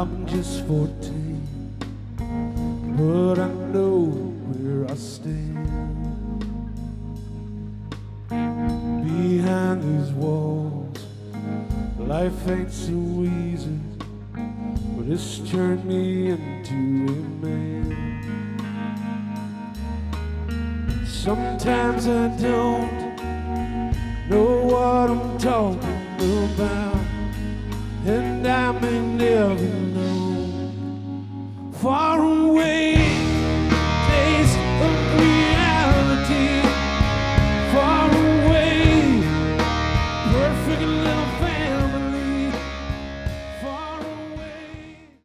I'm just 14, but I know where I stand. Behind these walls, life ain't so easy, but it's turned me into a man. Sometimes I don't know what I'm talking about, and I may never